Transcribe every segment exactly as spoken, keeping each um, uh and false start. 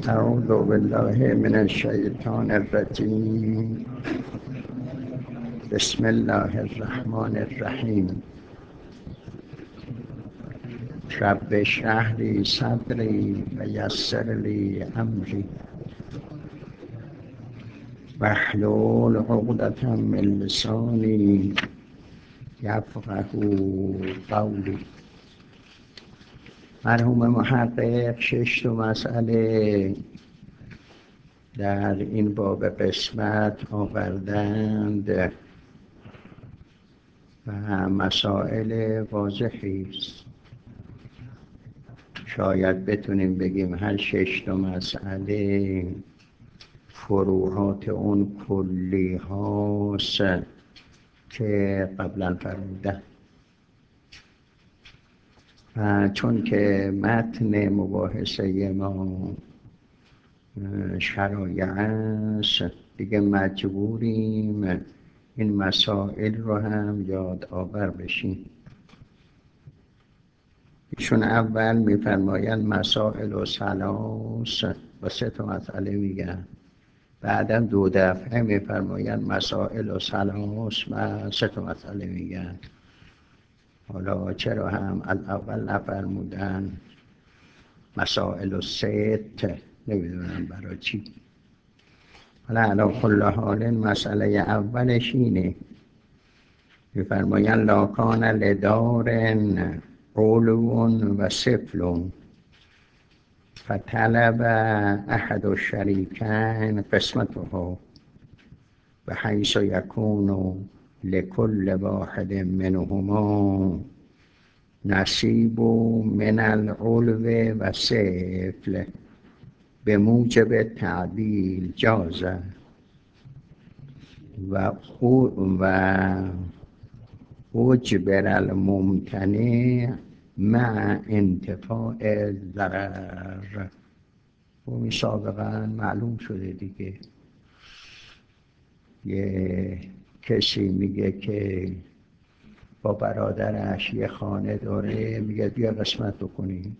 أعوذ بالله من الشيطان الرجيم. بسم الله الرحمن الرحيم. رب اشرح لي صدري ويسر لي أمري واحلل عقدة من لساني یفقه قولی. مرحوم محقق شش تا مسئله در این باب قسمت آوردند و مسائل واضحی است. شاید بتونیم بگیم هر شش تا مسئله فروعات اون کلی هاست که قبلا فرمودن. چون که متن مباحثه ما شرایع است، دیگه مجبوریم این مسائل رو هم یاد آور بشیم. ایشون اول میفرمایند مسائل و سلاس و سه تا مسئله میگن، بعدم دو دفعه میفرمایند مسائل و سلاس و سه تا مسئله میگن. حالا چرا هم الاول نفرمودن مسائل و ست؟ نمیدونم برای چی. حالا علا کل حال مسئله اولش اینه، میفرمایند لا کان لدار علو و سفل فطلب احد الشریکین قسمته بحیث یکون لكل واحد منهما نصیب من العلو و سفل بموجب تعدیل جاز و و اجبر الممتنع مع انتفاع الضرر. و سابقا معلوم شده دیگه. یه کسی میگه که با برادرش یه خانه داره، میگه بیا قسمت بکنیم،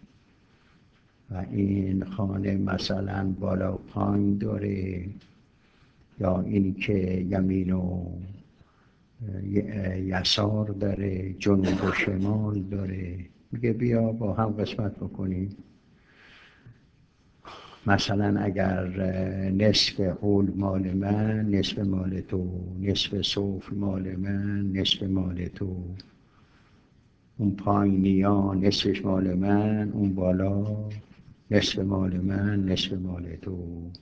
و این خانه مثلا بالا و پایین داره، یا اینی که یمین و یسار داره، جنوب و شمال داره، میگه بیا با هم قسمت بکنیم. مثلا اگر نصف حول مال من، نصف مال تو، نصف سفل مال من، نصف مال تو، اون پایینی ها نصفش مال من، اون بالا نصف مال من، نصف مال تو.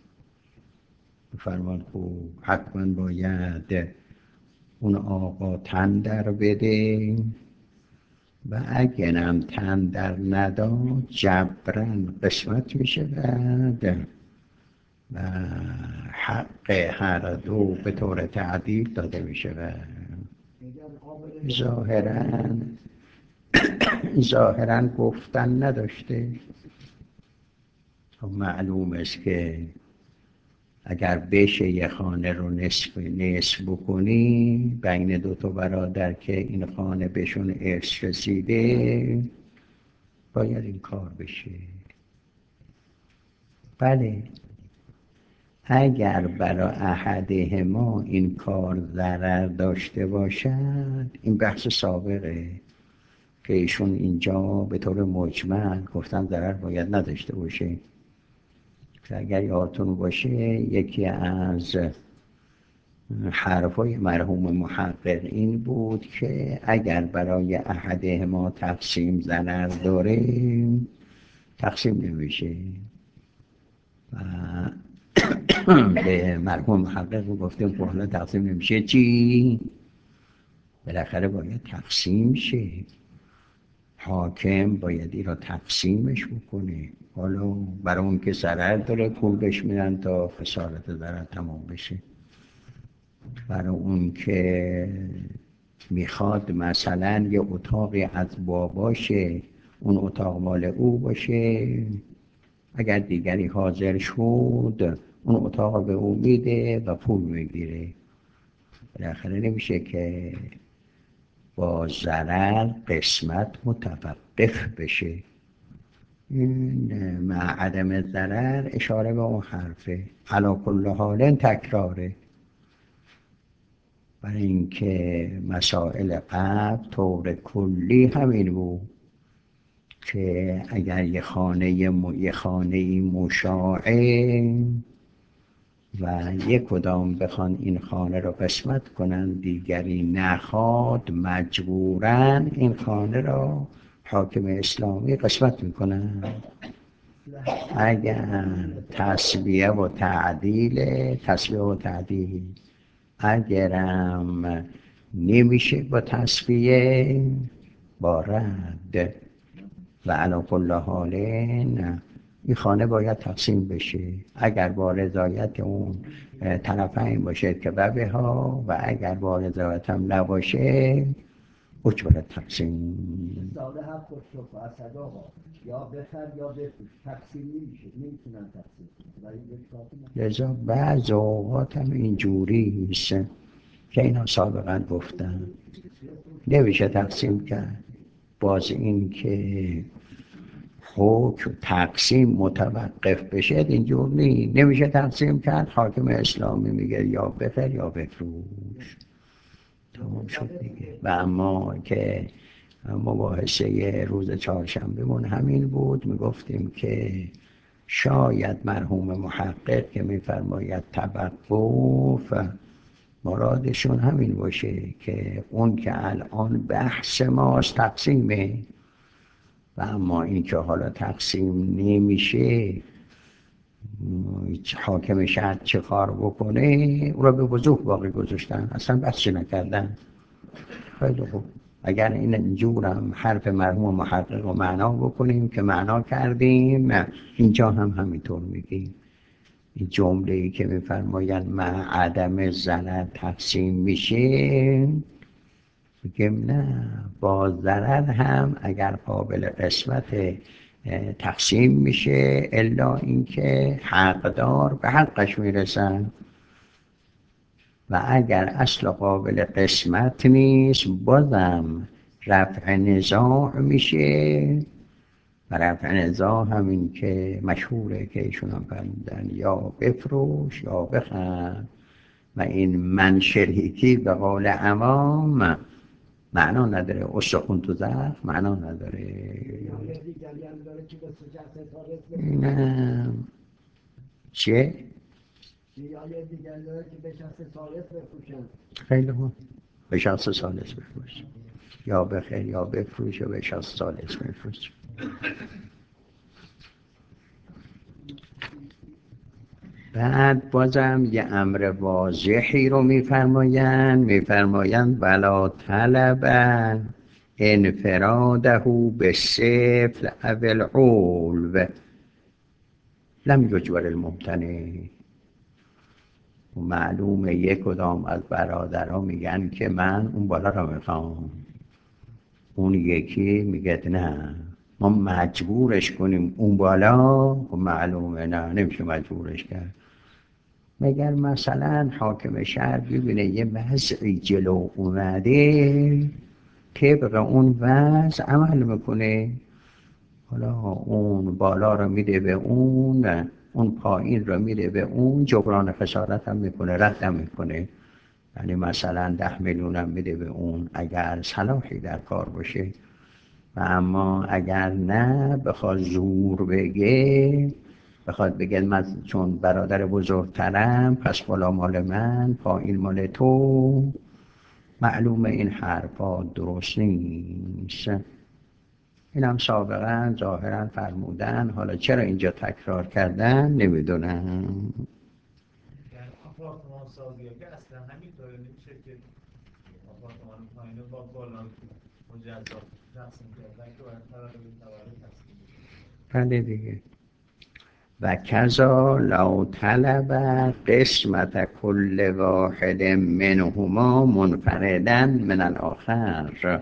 فرمان خوب حتما باید اون آقا تن در بده، و اگرم تن در نداد جبران قسمت میشه بعد و حق هر دو به طور تعدیل داده میشه. و ظاهراً ظاهراً گفتن نداشته. معلوم است که اگر بشه یه خانه رو نصف نصف بکنی بین دو تا برادر که این خانه بهشون ارث رسیده، باید این کار بشه. بله، اگر برای احدهما این کار ضرر داشته باشد، این بحث سابقه که ایشون اینجا به طور مجمل گفتن ضرر باید نداشته باشه. که اگر یادتون باشه یکی از حرفای مرحوم محقق این بود که اگر برای احدهما تقسیم ضرر داره تقسیم نمیشه. و به مرحوم محقق گفتیم که حالا تقسیم نمیشه چی؟ بالاخره باید تقسیم شه. حاکم باید این را تقسیمش بکنه. حالا برای اون که ضرر داره پول بهش میدن تا خسارت ضرر تمام بشه. برای اون که میخواد مثلا یه اتاقی از باباشه، اون اتاق مال او باشه، اگر دیگری حاضر شد اون اتاق به او میده و پول میگیره. بالاخره نمیشه که با ضرر قسمت متوقف بشه. این مع عدم ضرر اشاره به اون حرفه، علی کل حال تکراره، برای اینکه مسائل قبل طور کلی همین بود که اگر یه خانه م... یه خانه مشاعه و یک کدام بخوان این خانه رو قسمت کنن دیگری نخواد، مجبورن این خانه رو حاکم اسلامی قسمت میکنن. اگر تسویه و تعدیل تسویه و تعدیل اگرم نمیشه با تسویه با رد و علی کل حال نه، این خانه باید تقسیم بشه اگر با رضایت اون طرفین باشه که ببه ها، و اگر با رضایت هم نباشه اجبرت تقسیم. ساده هم خودشو فاسد آقا یا بخر یا بفروش، تقسیم نمیشه، نمیتونن تقسیم کنن. لذا بعض اوقات هم اینجوری است که اینا سابقا گفتن نمیشه تقسیم کرد. باز این که حکم تقسیم متوقف بشه اینجور نی، نمیشه تقسیم کرد، حاکم اسلامی میگه یا بخر یا بفروش، تمام شد دیگه. و اما که مباحثه روز چهارشنبهمون همین بود، میگفتیم که شاید مرحوم محقق که میفرماید توقف مرادشون همین باشه که اون که الان بحث ماست تقسیمه، و اما این که حالا تقسیم نمیشه حاکم شهر چه کار بکنه او را به وضوح باقی گذاشتن، اصلا بحثی نکردن. خیلی خوب، اگر این اینجورم حرف مرحوم محقق رو معنا بکنیم که معنا کردیم، اینجا هم همینطور میگیم. این جمله ای که میفرمایند مع عدم ضرر تقسیم میشه، میگیم نه، با ضرر هم اگر قابل قسمت تقسیم میشه الا اینکه حقدار به حقش میرسن، و اگر اصل قابل قسمت نیست بازم رفع نزاع میشه، و رفع نزاع همین که مشهوره که ایشون هم فرمودن یا بفروش یا بخر، و این من شریکی به قول عوام معنا نداره، استخون تو زخم معنا نداره. نه چه؟ یه دیگر داره که به شخص ثالث بفروشن. خیلی خوب، به شخص ثالث بفروش، یا بخیر یا بفروش و به شخص ثالث بفروش. بعد بازم یه امر واضحی رو میفرمایند، میفرمایند ولا طلب انفراده به سفل او العلو لم یجبر الممتنع. معلومه یک کدام از برادرها میگن که من اون بالا رو میخوام، اون یکی میگه نه ما مجبورش کنیم اون بالا، و معلومه نه نمیشه مجبورش کرد. مگر مثلا حاکم شهر ببینه یه وضعی جلو اومده طبق اون وضع عمل میکنه، حالا اون بالا رو میده به اون، اون پایین رو میده به اون، جبران خسارت هم میکنه، رد هم میکنه. یعنی مثلا ده میلیون هم میده به اون اگر صلاحی در کار باشه، و اما اگر نه بخواد زور بگه، بخواد بگه من چون برادر بزرگترم پس بالا مال من پایین مال تو، معلومه این حرفا درست نیست. این هم سابقا ظاهرا فرمودن، حالا چرا اینجا تکرار کردن نمیدونم. یعنی آپارتمان سازی که اصلا همینطوره نمیشه که آپارتمان پایینه با بالا مجزا تقسیم کردن که باید تولد تولد تقسیم بشه. بله دیگه. و کذا لو طلب قسمت کل واحد منهما منفردا من الاخر،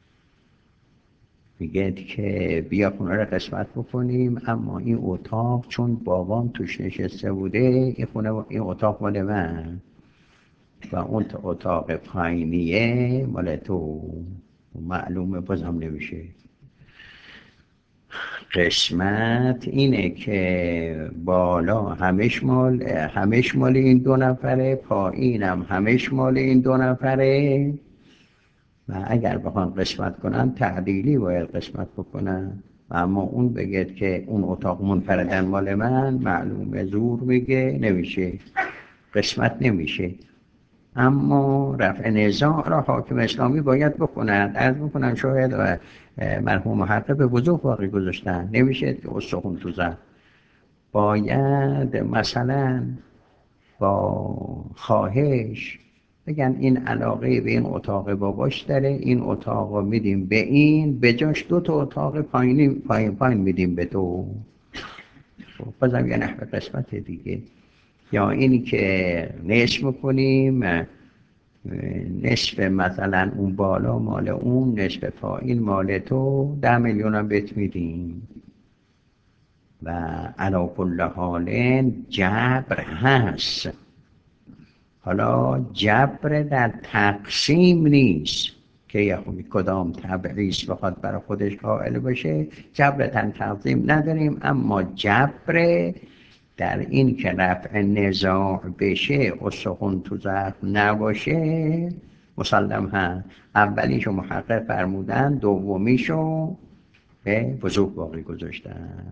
میگه که بیا خونه رو قسمت بکنیم، اما این اتاق چون بابام توش نشسته بوده این خونه این اتاق مال من و اون اتاق پایینیه مال تو، معلومه بازم نمیشه. قسمت اینه که بالا همش مال همش مال این دو نفره، پایینم همش مال این دو نفره و اگر بخوان قسمت کنن تعدیلی باید قسمت بکنن و اما اون بگید که اون اتاق منفردن مال من، معلومه زور میگه، نمیشه، قسمت نمیشه. اما رفع نزاع را حاکم اسلامی باید بکنند. عرض بکنن شاید مرحوم محقق به وضوح باقی گذاشتن، نمیشه که استخون تو زد، باید مثلا با خواهش بگن این علاقه به این اتاق باباش داره، این اتاق رو میدیم به این، به جاش دو تا اتاق پایینی پایین پایین میدیم به تو. بازم یه نحوه قسمت دیگه. یا اینی که نصف میکنیم، نصف مثلا اون بالا مال اون، نصف پایین مال تو، ده میلیون هم بهت میدیم. و علا کل حال جبر هست. حالا جبر در تقسیم نیست که یهودی کدام تبعیض بخواد برای خودش قائل باشه، جبر در تقسیم نداریم، اما جبر در این که رفع نزاع بشه، استخون تو زخم نباشه، مسلم هست. اولیشو محقق فرمودن، دومیشو به وضوح باقی گذاشتن.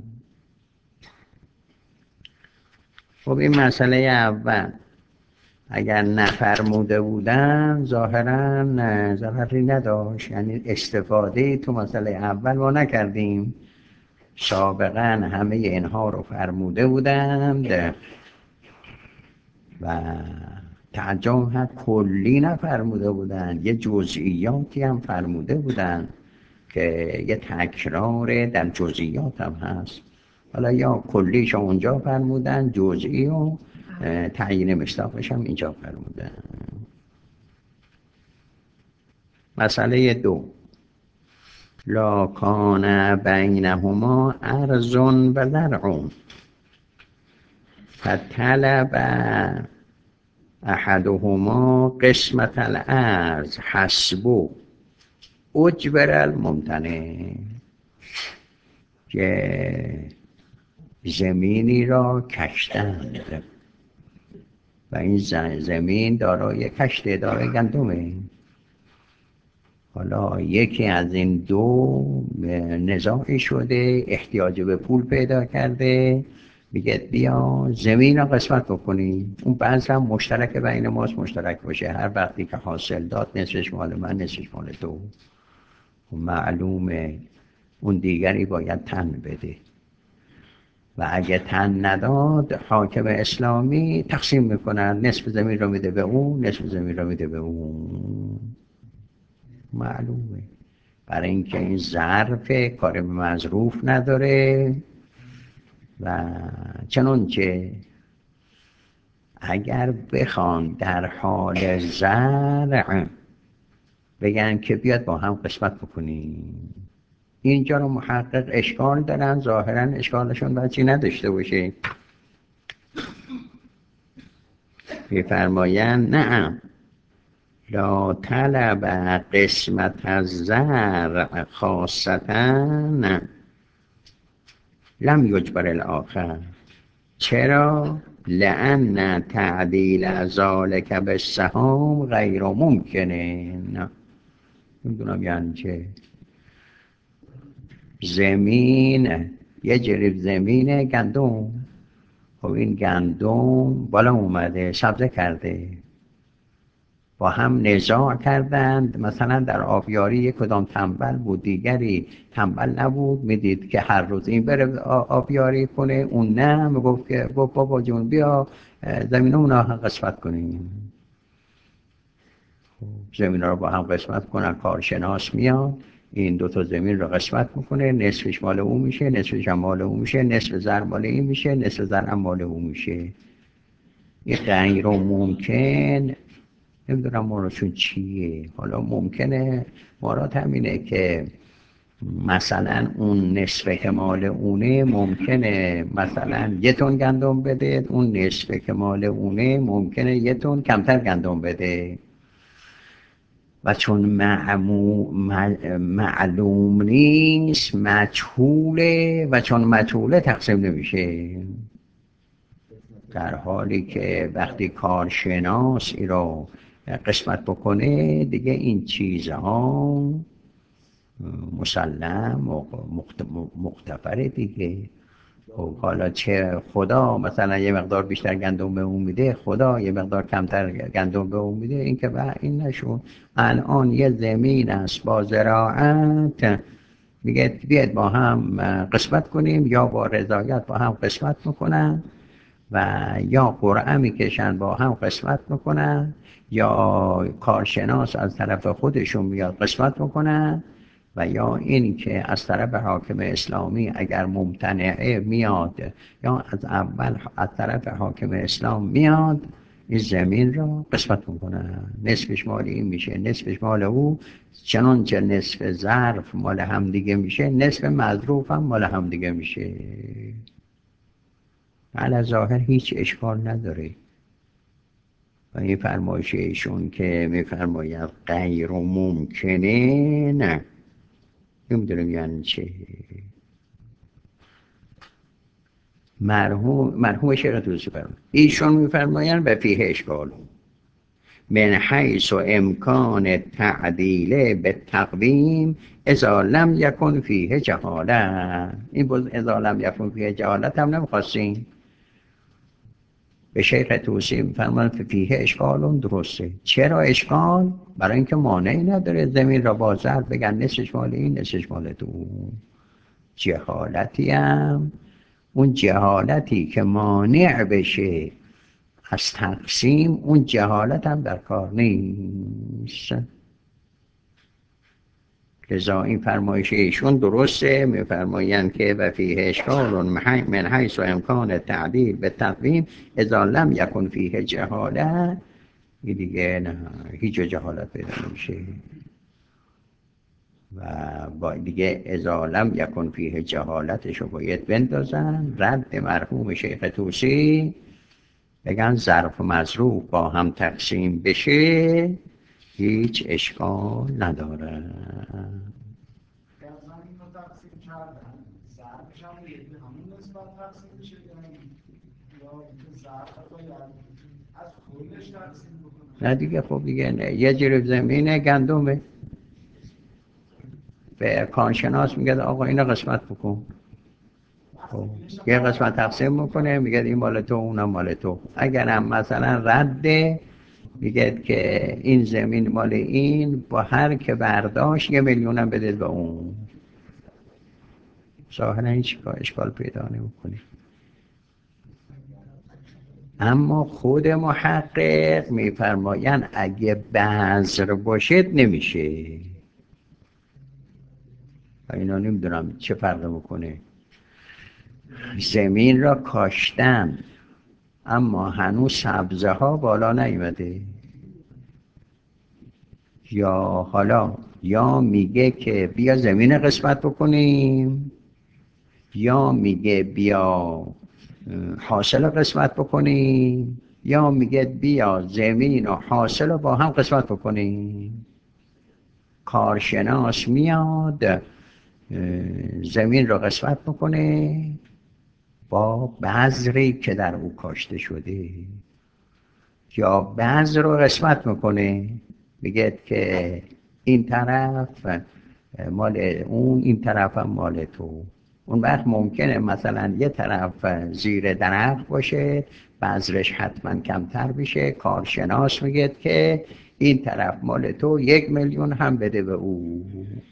خب این مسئله اول اگر نفرموده بودن ظاهراً ضرری نداشت، یعنی استفاده تو مسئله اول ما نکردیم، سابقاً همه اینها رو فرموده بودند و ترجمه کلی نفرموده بودند، یه جزئیاتی هم فرموده بودند که یه تکرار در جزئیات هم هست. حالا یا کلیش اونجا فرمودن، جزئی و تعیین مصداقش هم اینجا فرمودن. مسئله دو، لا کان بینهما ارض و زرع فطلب احدهما قسمت الارض حسب اجبر الممتنع. که زمینی را کشتند و این زمین دارای کشت، دارای گندمه. حالا یکی از این دو نزاعی شده، احتیاج به پول پیدا کرده، میگه بیا زمین را قسمت بکنی. اون بعض هم مشترک بین ماست، مشترک باشه، هر وقتی که حاصل داد نصفش مال من، نصفش مال تو. معلومه اون دیگری باید تن بده و اگه تن نداد حاکم اسلامی تقسیم میکنن، نصف زمین رو میده به اون، نصف زمین رو میده به اون. معلومه برای اینکه این ظرف کار به مظروف نداره. و چنانچه اگر بخوان در حال زرع بگن که بیاد با هم قسمت بکنیم، اینجا رو محقق اشکال دارن، ظاهرا اشکالشون بچی نداشته باشه. میفرمایند نه، لا طلب قسمت الزرع خاصتا لم یجبر الاخر. چرا؟ لأن تعدیل ذلک بالسهام غیر ممکنه. نه نمیدونم یعنی چه. زمین یه جریب زمین گندم، خب این گندم بالا اومده، سبزه کرده، با هم نزاع کردند. مثلا در آبیاری یک کدام تنبل بود، دیگری تنبل نبود، میدید که هر روز این بره آبیاری کنه، اون نه، میگفت که بابا جون بیا زمین اونا هم قسمت کنیم. زمین رو با هم قسمت کنن، کارشناس میاد این دوتا زمین رو قسمت میکنه، نصفش مال اون میشه، نصفش هم مال اون میشه، نصف زر مال این میشه، نصف زر هم مال اون میشه. این غیر ممکن نمیدونم مرادشون چیه. حالا ممکنه مراد همینه که مثلا اون نصف که مال اونه ممکنه مثلا یه تن گندم بده، اون نصف که مال اونه ممکنه یه تن کمتر گندم بده. و چون معمو معلوم نیست مجهوله و چون مجهوله تقسیم نمیشه. در حالی که وقتی کارشناس این رو قسمت بکنه دیگه این چیزها مسلم و مختبره دیگه. خب حالا چه خدا مثلا یه مقدار بیشتر گندم به اون میده، خدا یه مقدار کمتر گندم به اون میده، این که به این نشون. الان یه زمین است با زراعت، میگه بیاید با هم قسمت کنیم، یا با رضایت با هم قسمت میکنن و یا قرعه میکشن با هم قسمت میکنن، یا کارشناس از طرف خودشون میاد قسمت میکنن، و یا این که از طرف حاکم اسلامی اگر ممتنعه میاد، یا از اول از طرف حاکم اسلام میاد این زمین رو قسمت میکنن. نصفش مال این میشه، نصفش مال او، چنانچه نصف ظرف مال هم دیگه میشه، نصف مظروف هم مال هم دیگه میشه. علی ظاهر هیچ اشکال نداره. و این فرمایش ایشون که میفرماید غیر ممکنه، نه نمیدونم یعنی چه. مرحوم مرحوم شیخ طوسی فرمود ایشون میفرمایند و فیه اشکال من حیث و امکان تعدیل به تقویم اذا لم یکن فیه جهالت. این باز اذا لم یکن فیه جهالت هم نمیخواستیم. به شیخ طوسی میفرمایند فیه اشکال درسته. چرا اشکال؟ برای اینکه مانعی نداره زمین را با ظرف بگن نصفش مال این نصفش مال تو. جهالتی هم، اون جهالتی که مانع بشه از تقسیم، اون جهالت هم در کار نیست. لذا این فرمایش ایشون درسته. میفرمایند که و فیه اشکال من حیث و امکان تعدیل به تقویم اذا لم یکن فیه جهالت. این دیگه نه، هیچ جهالت پیدا نمیشه. و با دیگه اذا لم یکن فیه جهالتشو باید بندازن. رد مرحوم شیخ طوسی بگن ظرف و مظروف با هم تقسیم بشه هیچ اشکال نداره. نه دیگه خب دیگه نه. یه جریب زمین گندمه، به کارشناس میگه آقا اینو قسمت بکن، خب یه قسمت تقسیم میکنه، میگه این مال تو اونم مال تو. اگر هم مثلا رده میگه که این زمین مال این، با هر که برداشت یه میلیون هم بده به اون، ظاهرا هیچ اشکال پیدا نمیکنه. اما خود محقق میفرمایند اگه بذر باشد نمیشه. اینا نمیدونم چه فرق میکنه. زمین را کاشتن اما هنوز سبزه ها بالا نیومده، یا حالا یا میگه که بیا زمین قسمت بکنیم، یا میگه بیا حاصل قسمت بکنیم، یا میگه بیا زمین و حاصل رو با هم قسمت بکنیم. کارشناس میاد زمین رو قسمت بکنه با بذری که در او کاشته شده، یا بذر رو قسمت میکنه، میگه که این طرف مال اون، این طرف هم مال تو. اون وقت ممکنه مثلا یه طرف زیر درخت باشه، بذرش حتما کمتر بشه، کارشناس میگه که این طرف مال تو، یک میلیون هم بده به او.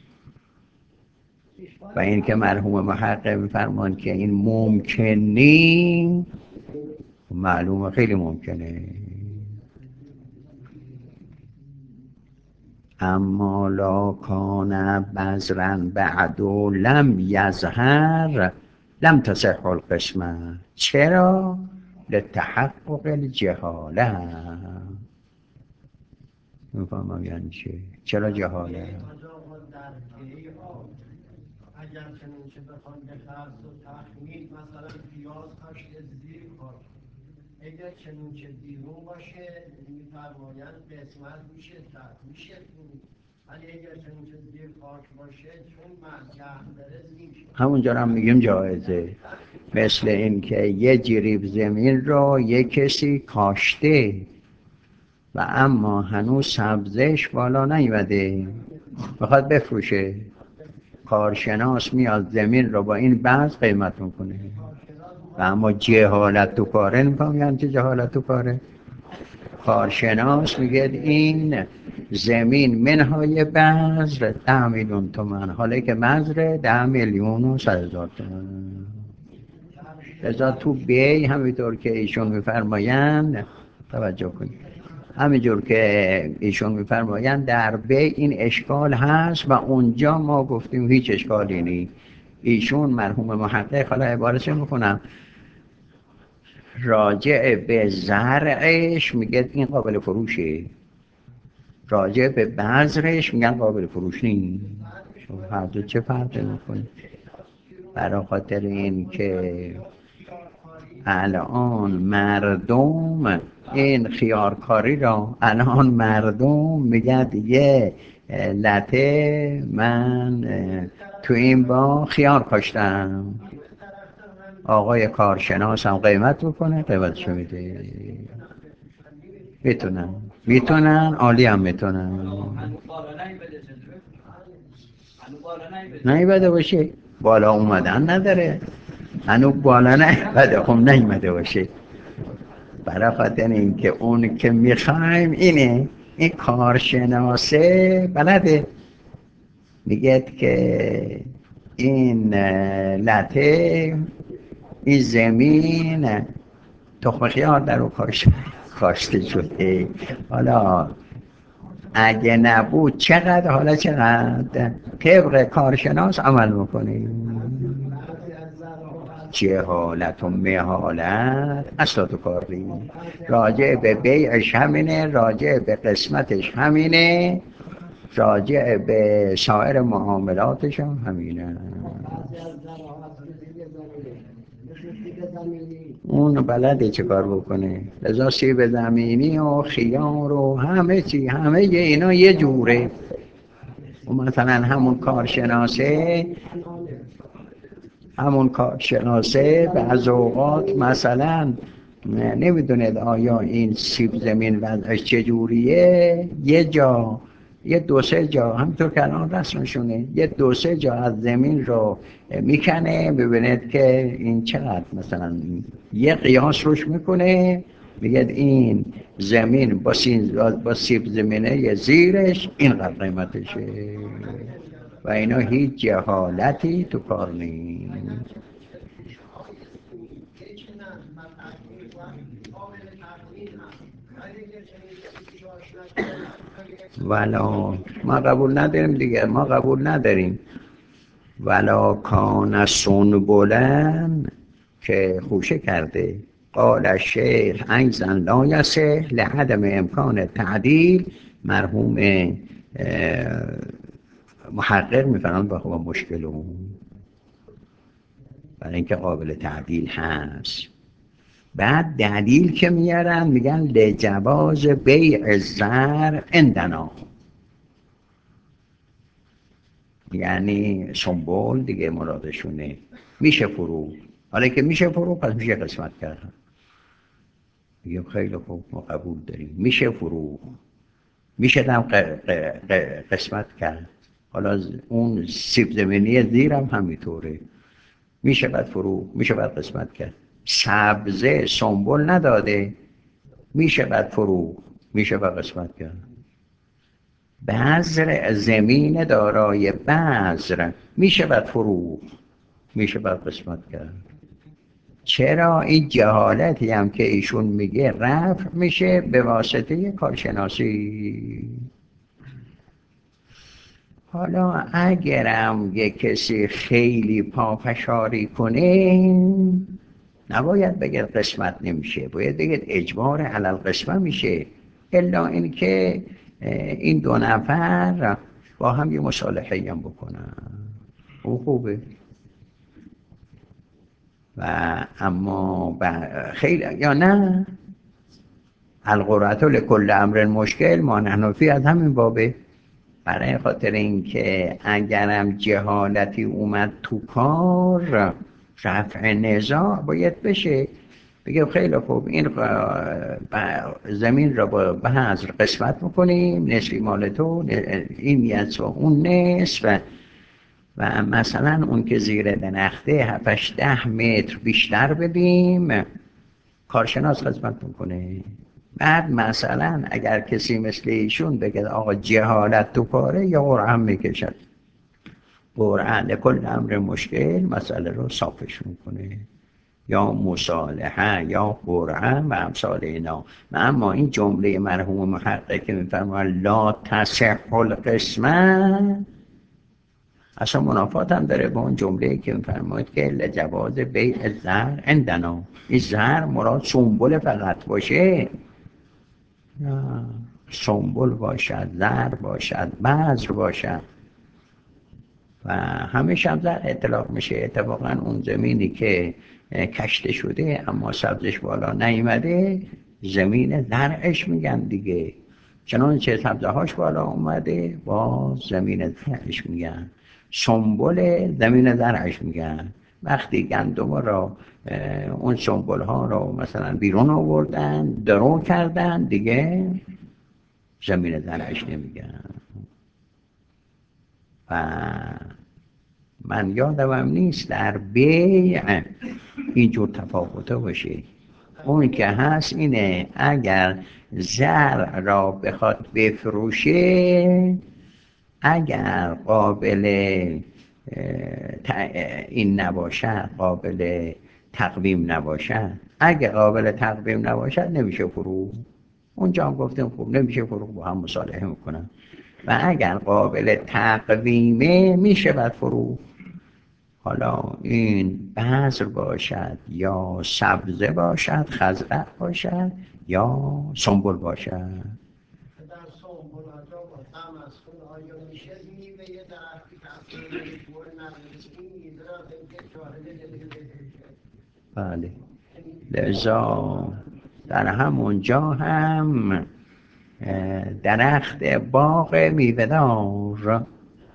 و این که مرحوم محقق میفرمان که این ممکن نیست، معلومه خیلی ممکنه. اما لا کان بذرا بعد و لم یظهر لم تصح القسمه. چرا؟ لتحقق الجهاله. میفهمم یعنی چه؟ چرا جهاله؟ اگر چنین چه بخوان به فرض و تخمین مثلا پیاز کاشت زیر خاک، اگر چنون که بیرون باشه میفرمایند قسمت میشه تک میشه، ولی اگر چنون که زیر خاک باشه چون مرگه داره میشه. همونجا هم میگیم جایزه. مثل این که یه جریب زمین رو یه کسی کاشته و اما هنوز سبزش بالا نیومده، بخواد بفروشه، کارشناس میاد زمین رو با این بحث قیمت میکنه و اما جهالت تو کاره. نمی‌فهمی چه جهالت تو کاره؟ کارشناس میگه این زمین منهای بذر ده میلیون تومن، حالا که بذر ده میلیون و صد هزار تومن. لذا تو بی همینطور که ایشون میفرمایند، توجه کنید، همینجور که ایشون میفرمایند در بی این اشکال هست و اونجا ما گفتیم هیچ اشکالی نیست. ایشون مرحوم محقق، حالا عبارتش میکنم، راجع به زرعش میگه این قابل فروشه، راجع به بذرش میگن قابل فروش نیست. هر دو چه فرقی میکنه؟ برای خاطر این که الان مردم این خیارکاری را، الان مردم میگن یه لطه من تو این با خیار کاشتم، آقای کارشناس هم قیمت بکنه، قیمتشو میده. میتونن میتونن عالی هم میتونن نیبده باشه، بالا اومدن نداره، هنو بالا نیبده، خب نیمده باشه. برای خاطر این که اون که میخوایم اینه، این کارشناسه بلده، میگه که این لطه، این زمین تخم خیار در رو کاشته شده، حالا اگه نبود چقدر، حالا چقدر طبق کارشناس عمل میکنیم. جهالت و مهالت اصلا تو کار نیم. راجع به بیعش همینه، راجع به قسمتش همینه، راجع به سایر معاملاتش هم همینه. اون بلده چه کار بکنه. لذا سیب زمینی و خیار و همه چی، همه اینا یه جوره. و مثلا همون کارشناسه همون کارشناسه بعض اوقات مثلا نمیدونید آیا این سیب زمین وضعش چجوریه، یه جا یه دو سه جا همینطور که الان رسمشونه، یه دو سه جا از زمین رو میکنه، ببینید که این چقدر، مثلا یه قیاس روش میکنه، میگه این زمین با, با سیب زمینه زیرش اینقدر قیمتشه و اینا هیچ جهالتی تو کار نیست. ولا ما قبول نداریم دیگه، ما قبول نداریم. ولا کان سنبلن که خوشه کرده، قال الشیخ عجزا لا یصح لعدم امکان تعدیل. مرحوم محقق میفرمان با مشکل اون، برای اینکه قابل تعدیل هست. بعد دلیل که میارن میگن لجواز بیع الزرع عندنا، یعنی سنبول دیگه مرادشونه، میشه فرو. حالا که میشه فرو پس میشه قسمت کرد. میگم خیلی خوب، ما قبول داریم، میشه فرو، میشه دم قسمت کرد. حالا اون سیب زمینی زیرم همینطوره، میشه بعد فرو، میشه بعد قسمت کرد. سبزه سنبول نداده، میشه بعد فرو، میشه بعد قسمت کرد. بذر زمین دارای بذر میشه بعد فرو، میشه بعد قسمت کرد. چرا این جهالتی هم که ایشون میگه رفع میشه به واسطه کارشناسی. حالا اگرم یک کسی خیلی پافشاری کنه نباید بگه قسمت نمیشه، باید بگه اجبار علی القسمت میشه، الا اینکه این دو نفر با هم یه مصالحه هم بکنن، او خوبه. و اما خیلی یا نه القرعة لکل امر مشکل ما نحن فی از همین بابه. برای خاطر اینکه اگرم جهالتی اومد تو کار رفع نزاع باید بشه. بگم خیلی خوب این زمین را با بحضر قسمت میکنیم، نصفی مال تو، این یعنی اون نصف و, و مثلا اون که زیر درخته هفتش ده متر بیشتر بدیم، کارشناس خدمت میکنه. بعد مثلا اگر کسی مثل ایشون بگه آقا جهالت تو کاره، یا قرآن میکشد، قرآن لکل امر مشکل مسئله رو صافش میکنه، یا مصالحه یا قرآن و امثال اینا. اما این جمله مرحوم محقق که میفرماید لا تصح القسمه، اصلا منافات هم داره با اون جمله که میفرماید که لجواز بیع الزر عندنا. این زر مراد سنبل فقط باشه، سنبل باشد، زر باشد، بذر باشد و همیشه هم زر اطلاق میشه. اتفاقا اون زمینی که کشته شده اما سبزش بالا نیامده زمین زرعش میگن دیگه، چنانچه سبزه هاش بالا اومده با زمین زرعش میگن، سنبل زمین زرعش میگن. وقتی گندم را اون سنبل ها رو مثلا بیرون آوردن درو کردن دیگه زمین زرعش نمیگن. و من یادم نیست در بیع اینجور تفاوته باشه. اون که هست اینه اگر زر را بخواد بفروشه، اگر قابل این نباشد، قابل تقویم نباشد، اگر قابل تقویم نباشد نمیشه فروخت. اونجا هم گفتیم خوب نمیشه فروخت، با هم مصالحه میکنن. و اگر قابل تقویمه میشه بعد فروخت. حالا این بذر باشد یا سبزه باشد، خضره باشد یا سنبل باشد. در سنبل آجا با تمسکن آیا میشه میوه یه درختی که اصلا نمیتونه نرسید این میوه را که شاهده دلیل بله، لذا در همونجا هم درخت باغ میوه دار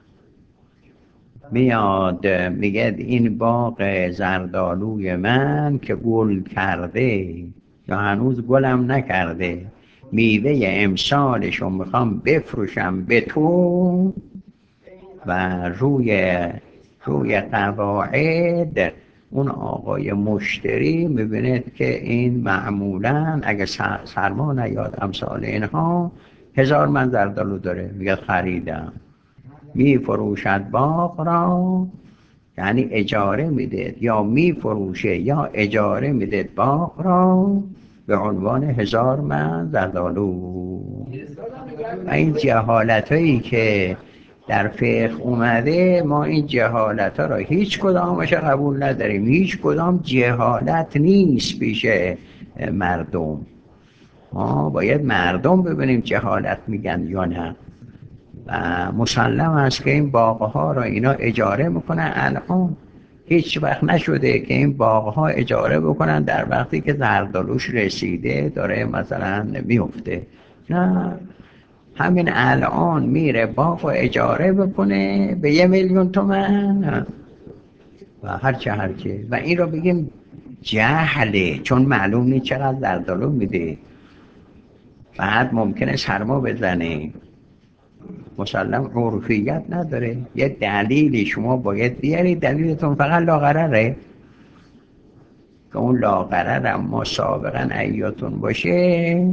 میاد میگه این باغ زردآلوی من که گل کرده یا هنوز گلم نکرده، میوه امسالشو میخوام بفروشم به تو. و روی روی قواعد اون آقای مشتری میبینید که این معمولا اگه سرما نیاد امثال اینها هزار من زردآلو داره، میگه خریدم. میفروشد باغ را، یعنی اجاره میده، یا میفروشه یا اجاره میده باغ را به عنوان هزار من زردآلو. و این جهالت هایی که در فقه اومده، ما این جهالت ها را هیچ کدامش قبول نداریم. هیچ کدام جهالت نیست پیش مردم. ما باید مردم ببینیم جهالت میگن یا نه. و مسلم است که این باغ‌ها را اینا اجاره میکنن. الان هیچ وقت نشده که این باغ‌ها اجاره بکنن در وقتی که زردآلوش رسیده داره مثلا میفته. نه، همین الان میره باغ و اجاره بکنه به یه میلیون تومن و هرچه هرچه. و این رو بگیم جهله، چون معلوم نیست چقدر زردآلو میده. بعد ممکنه سرما بزنه، مسلم عرفیت نداره. یه دلیلی شما باید بیارید، دلیلتون فقط لاغرره که اون لاغرر اما سابقا ایاتون باشه.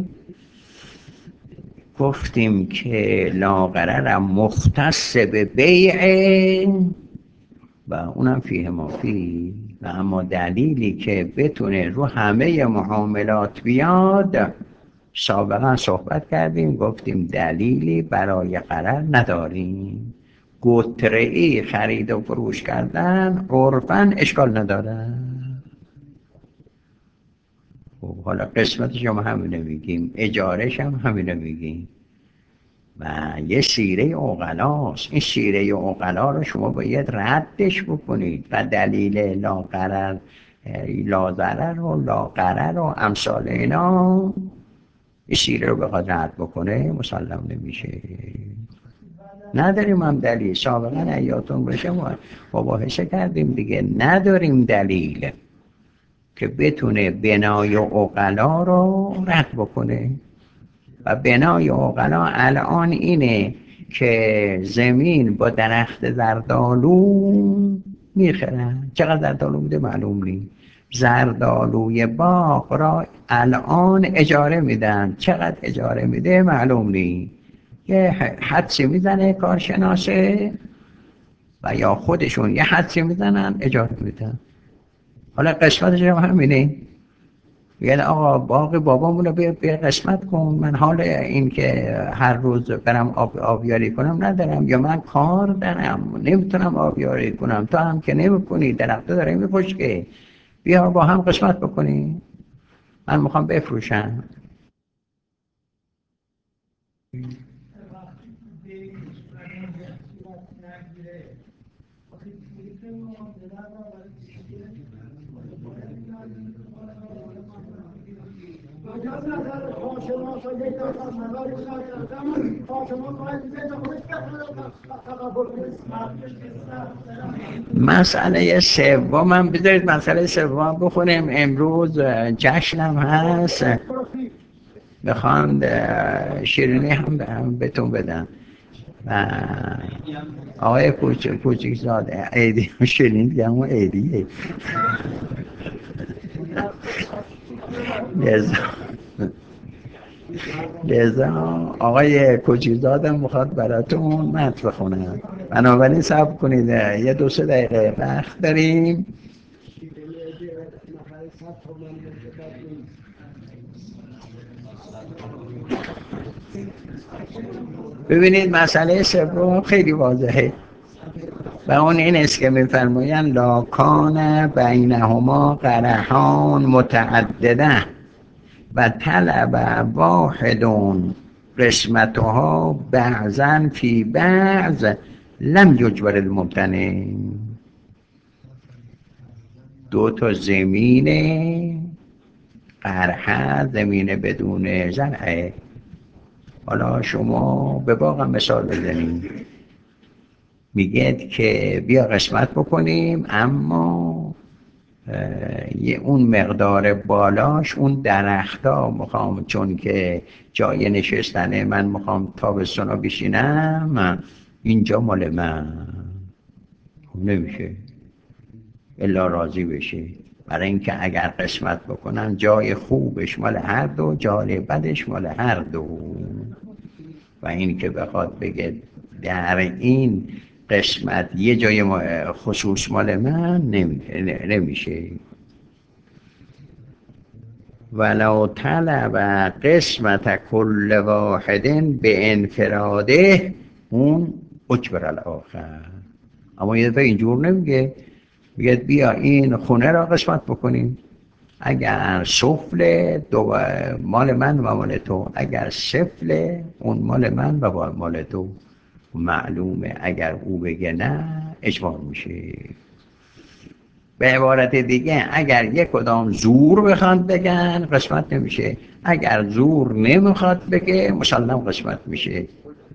گفتیم که لاغرر مختص به بیع و اونم فیه مافی. و اما دلیلی که بتونه رو همه معاملات بیاد سابقا صحبت کردیم، گفتیم دلیلی برای قرار نداریم. گتره‌ای خرید و فروش کردن عرفاً اشکال نداره. خب حالا قسمتش هم همینه میگیم، اجارش هم همینه میگیم. و یه سیره عقلاست. این سیره عقلا رو شما باید ردش بکنید و دلیل لا قرار لاضرر و لاغرر و امثال اینا این شیره رو بخواد رد بکنه مسلم نمیشه. نداریم هم دلیل. سابقا ایاتون باشه ما مباحثه کردیم دیگه، نداریم دلیل که بتونه بنای عقلا رو رد بکنه. و بنای عقلا الان اینه که زمین با درخت زردآلو میخرن. چقدر زردآلو بوده معلوم نیست. زردآلوی باغ را الان اجاره میدن. چقدر اجاره میده معلوم نیست. یه حدسی میزنه کارشناسه و یا خودشون یه حدسی میزنن اجاره میدن. حالا قسمتش هم همینه. یعنی آقا باغ بابامونو به قسمت کن، من حال این که هر روز برم آب آبیاری کنم ندارم، یا من کار دارم نمیتونم آبیاری کنم، تو هم که نمیکنی درخته داره میپشکه، بیا با هم قسمت بکنی، من میخوام بفروشم. مسئله سومم بذارید مسئله سوم بخونیم. امروز جشنم هست، میخوام شیرینی هم بهتون بدم. آقای کوچیک زاده عیدی شیرینی دیگه همون عیدیه. لذا لذا آقای کوچیک‌زادم میخواد براتون متن بخونم، بنابراین صبر کنید یه دو سه دقیقه وقت داریم. ببینید مسئله سوم خیلی واضحه و اون این است که میفرمایند لاکان بینهما قرحان متعدده و طلب واحدون قسمتها بعضا فی بعض لم یجبر الممتنع. دو تا زمین قرحه، زمین بدون زرعه. حالا شما به باغم مثال بزنید، میگید که بیا قسمت بکنیم، اما یه اون مقدار بالاش اون درختا میخوام، چون که جای نشستنه من میخوام تابستونا بشینم، اینجا مال من نمیشه الا راضی بشه. برای اینکه اگر قسمت بکنن جای خوبش مال هر دو، جای بدش مال هر دو. و این که بخواد بگه در این قسمت یه جای خصوص مال من نمیشه. ولو طلب قسمت کل واحد به انفراده اون اجبر الاخر. اما یه دفعه اینجور نمیگه، میگه بیا این خونه را قسمت بکنیم، اگر سفل دو مال من و مال تو، اگر سفل اون مال من و مال تو. معلومه اگر او بگه نه اجبار میشه. به عبارت دیگه اگر یک کدام زور بخواد بگن قسمت نمیشه، اگر زور نمیخواد بگه مسلم قسمت میشه.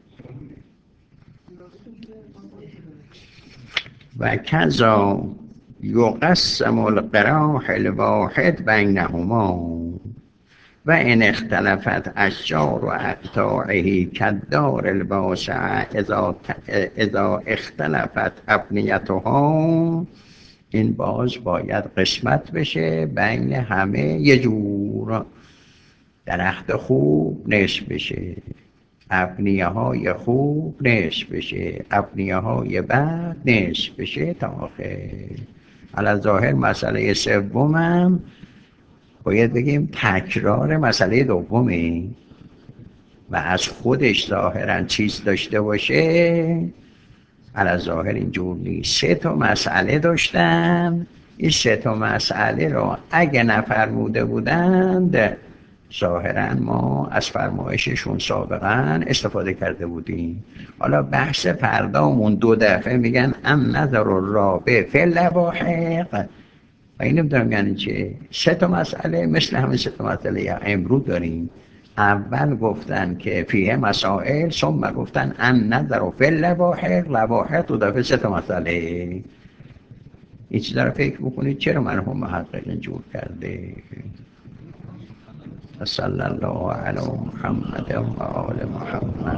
و کذا یقسم القراح الواحد بینهما و ان اختلفت اشجار و اقطاعه کالدار الواسعه اذا اذا اختلفت ابنیتها، این باز باید قسمت بشه بین همه یه جور. درخت خوب نصف بشه، ابنیه های خوب نصف بشه، ابنیه های بد نصف بشه تا آخر. علی ظاهر مسئله سومم باید بگیم تکرار مسئله دومه و از خودش ظاهرا چیز داشته باشه. علی ظاهر اینجور نیست. سه تا مسئله داشتن، این سه تا مسئله رو اگه نفرموده بودند ظاهرا ما از فرمایششون سابقا استفاده کرده بودیم. حالا بحث پردامون دو دفعه میگن ام نظر الرابع فی اللواحق، و این نمیدونم یعنی چه. سه تا مسئله مثل همه سه تا مسئله امروز داریم. اول گفتن که فیه مسائل، ثم گفتن ان نظر فی اللواحق، لواحق تو دفعه سه تا مسئله. این چیزا رو فکر بکنید چرا مرحوم محقق اینجور کرده. صلی الله علی محمد و آل محمد.